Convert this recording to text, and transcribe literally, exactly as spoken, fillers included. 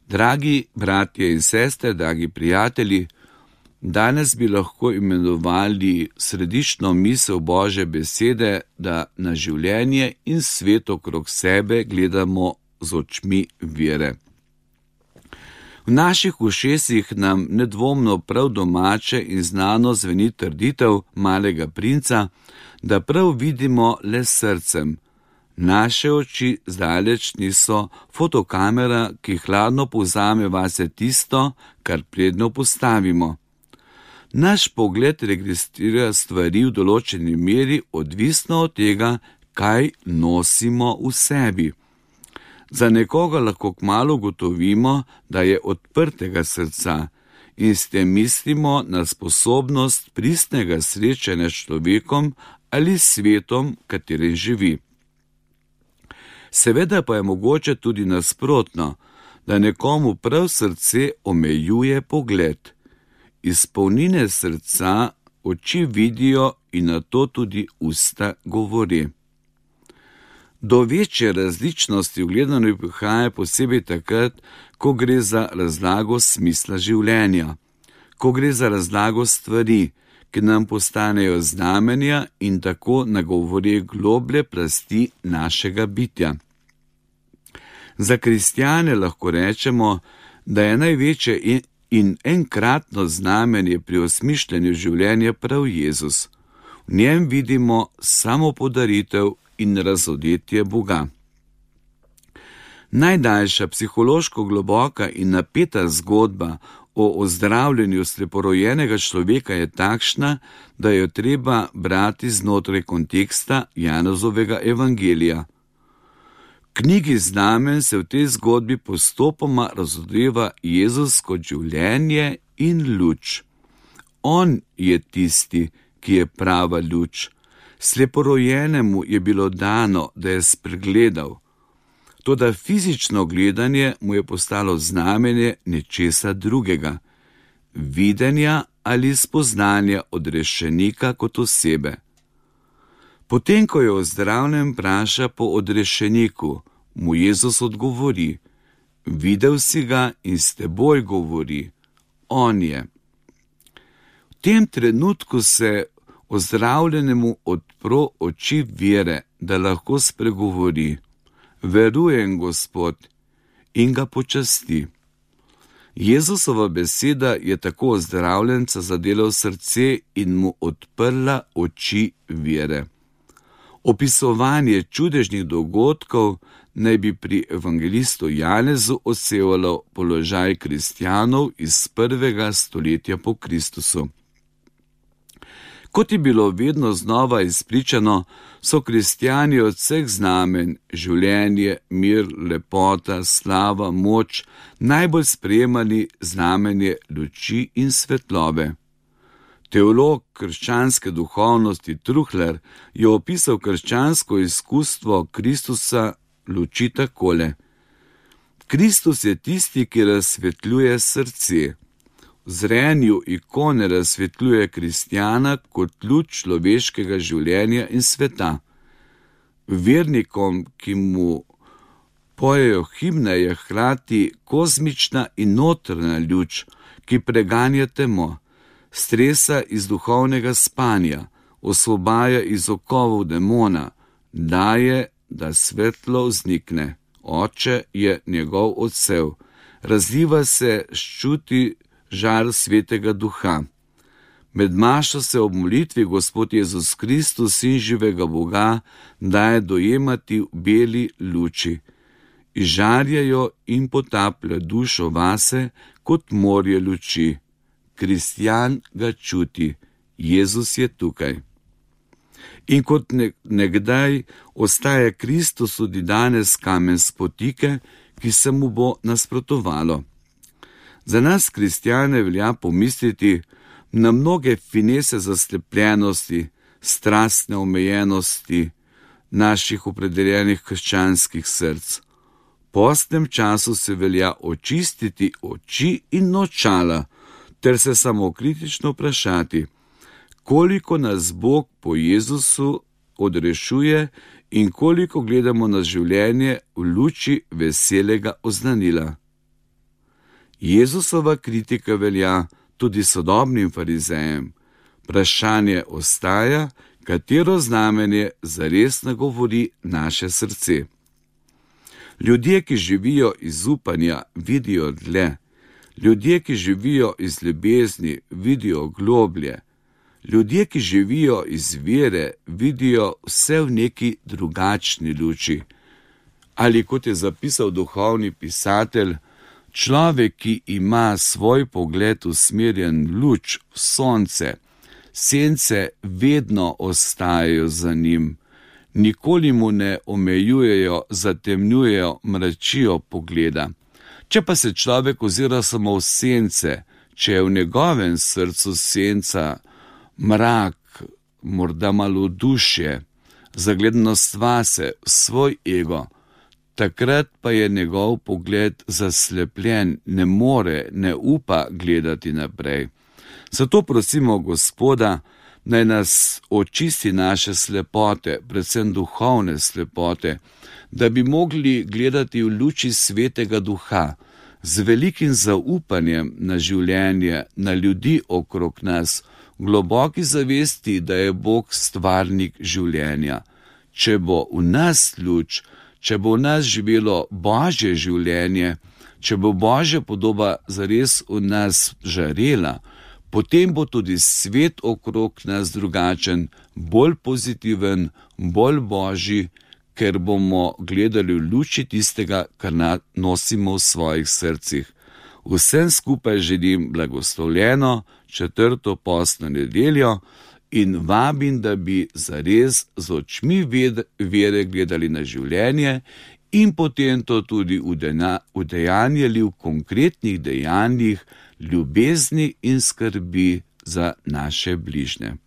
Dragi bratje in sestre, dragi prijatelji, danes bi lahko imenovali središčno misel Božje besede, da na življenje in svet okrog sebe gledamo z očmi vere. V naših ušesih nam nedvomno prav domače in znano zveni trditev Malega princa, da prav vidimo le s srcem. Naše oči zdaleč niso fotokamera, ki hladno povzame vase tisto, kar predno postavimo. Naš pogled registrira stvari v določeni meri odvisno od tega, kaj nosimo v sebi. Za nekoga lahko kmalu ugotovimo, da je odprtega srca in s tem mislimo na sposobnost pristnega srečanja s človekom ali svetom, katerim živi. Seveda pa je mogoče tudi nasprotno, da nekomu prav srce omejuje pogled. Iz polnine srca oči vidijo in na to tudi usta govori. Do večje različnosti v gledanju prihaja posebej takrat, ko gre za razlago smisla življenja, ko gre za razlago stvari, ki nam postanejo znamenja in tako nagovori globlje plasti našega bitja. Za kristjane lahko rečemo, da je največje in, in enkratno znamenje pri osmišljanju življenja prav Jezus. V njem vidimo samo podaritev in razodetje Boga. Najdaljša psihološko globoka in napeta zgodba o ozdravljenju sleporojenega človeka je takšna, da jo treba brati znotraj konteksta Janezovega evangelija. V knjigi Znamen se v tej zgodbi postopoma razodeva Jezus kot življenje in luč. On je tisti, ki je prava luč. Sleporojenemu je bilo dano, da je spregledal. Toda fizično gledanje mu je postalo znamenje nečesa drugega, videnja ali spoznanja odrešenika kot osebe. Potem, ko je ozdravljen, vpraša po odrešeniku, mu Jezus odgovori: videl si ga in s teboj govori, on je. V tem trenutku se ozdravljenemu odpro oči vere, da lahko spregovori: verujem, Gospod, in ga počasti. Jezusova beseda je tako ozdravljenca zadela v srce in mu odprla oči vere. Opisovanje čudežnih dogodkov naj bi pri evangelistu Janezu odsevalo položaj kristjanov iz prvega stoletja po Kristusu. Kot je bilo vedno znova izpričano, so kristjani od vseh znamen, življenje, mir, lepota, slava, moč, najbolj sprejemali znamenje luči in svetlobe. Teolog krščanske duhovnosti Truhler je opisal krščansko izkustvo Kristusa luči takole: Kristus je tisti, ki razsvetljuje srce. V zrenju ikone razsvetljuje kristjana kot luč človeškega življenja in sveta. Vernikom, ki mu pojejo himne, je hkrati kozmična in notranja luč, ki preganja temo, stresa iz duhovnega spanja, osvobaja iz okovov demona, daje, da svetlo vznikne. Oče je njegov odsev, razliva se ščuti žar svetega duha. Med mašo se ob molitvi Gospod Jezus Kristus, sin živega Boga, daje dojemati v beli luči. Izžarjajo in potaplja dušo vase kot morje luči. Kristjan ga čuti, Jezus je tukaj. In kot nekdaj ostaja Kristus tudi danes kamen spotike, ki se mu bo nasprotovalo. Za nas kristjane velja pomisliti na mnoge finese zaslepljenosti, strastne omejenosti naših opredeljenih krščanskih src. V postnem času se velja očistiti oči in očala, ter se samokritično vprašati, koliko nas Bog po Jezusu odrešuje in koliko gledamo na življenje v luči veselega oznanila. Jezusova kritika velja tudi sodobnim farizejem. Vprašanje ostaja, katero znamenje zares nagovori naše srce. Ljudje, ki živijo iz upanja, vidijo dlje. Ljudje, ki živijo iz ljubezni, vidijo globlje. Ljudje, ki živijo iz vere, vidijo vse v neki drugačni luči. Ali kot je zapisal duhovni pisatelj, človek, ki ima svoj pogled usmerjen v luč, v sonce, sence vedno ostajajo za njim. Nikoli mu ne omejujejo, zatemnjujejo, mračijo pogleda. Če pa se človek ozira samo v sence, če je v njegovem srcu senca mrak, morda malodušje, zagledanost vase, svoj ego, takrat pa je njegov pogled zaslepljen, ne more, ne upa gledati naprej. Zato prosimo Gospoda, naj nas očisti naše slepote, predvsem duhovne slepote, da bi mogli gledati v luči Svetega Duha, z velikim zaupanjem na življenje, na ljudi okrog nas, v globoki zavesti, da je Bog stvarnik življenja. Če bo v nas luč, če bo v nas živelo Božje življenje, če bo Božja podoba zares v nas žarela, potem bo tudi svet okrog nas drugačen, bolj pozitiven, bolj božji, ker bomo gledali v luči tistega, kar nosimo v svojih srcih. Vsem skupaj želim blagoslovljeno četrto postno nedeljo in vabim, da bi zares z očmi vere gledali na življenje in potem to tudi udejanjali v konkretnih dejanjih, ljubezni in skrbi za naše bližnje.